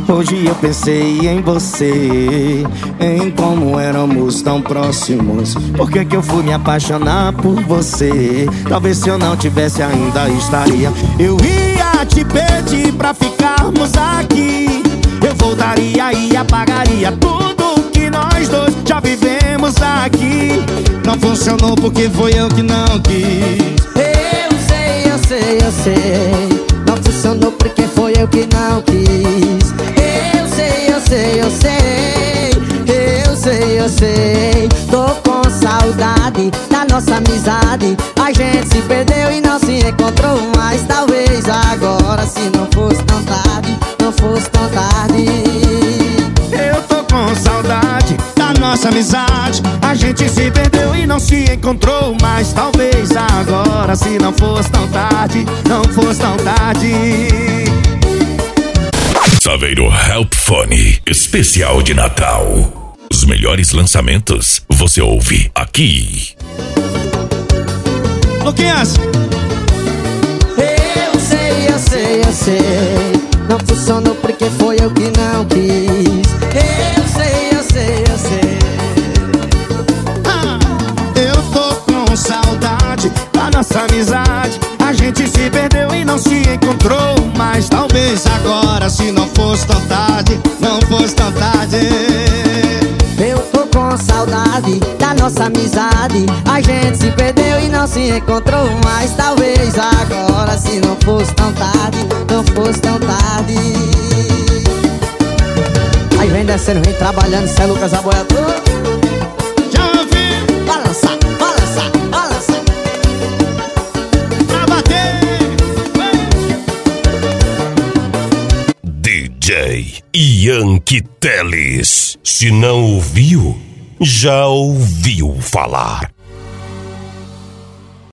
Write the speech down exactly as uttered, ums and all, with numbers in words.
Hoje eu pensei em você, em como éramos tão próximos. Por que que eu fui me apaixonar por você? Talvez se eu não tivesse ainda estaria. Eu ia te pedir pra ficarmos aqui. Eu voltaria e apagaria tudo que nós dois já vivemos aqui. Não funcionou porque foi eu que não quis. Eu sei, eu sei, eu sei. Não funcionou porque foi eu que não quis. Eu sei, eu sei, eu sei. Eu sei, eu sei. Tô com saudade da nossa amizade. A gente se perdeu e não se encontrou mais. Talvez agora, se não fosse tão tarde, não fosse tão tarde. Eu tô com saudade da nossa amizade. A gente se perdeu e não se encontrou mais. Talvez agora, se não fosse tão tarde, não fosse tão tarde. Saveiro Help Phone especial de Natal. Os melhores lançamentos você ouve aqui. Luquinhas! Eu sei, eu sei, eu sei. Não funcionou porque foi eu que não quis. Eu sei, eu sei, eu sei. Ah, eu tô com saudade da nossa amizade. A gente se perdeu e não se encontrou mais. Talvez agora, se não fosse tão tarde, não fosse tão tarde. Eu tô com saudade da nossa amizade. A gente se perdeu e não se encontrou mais. Talvez agora, se não fosse tão tarde, não fosse tão tarde. Aí vem descendo, vem trabalhando, Cê Lucas a boia toda. Já ouvi! Balança, balança, balança. Pra bater! D J Yankee Teles. Se não ouviu, já ouviu falar.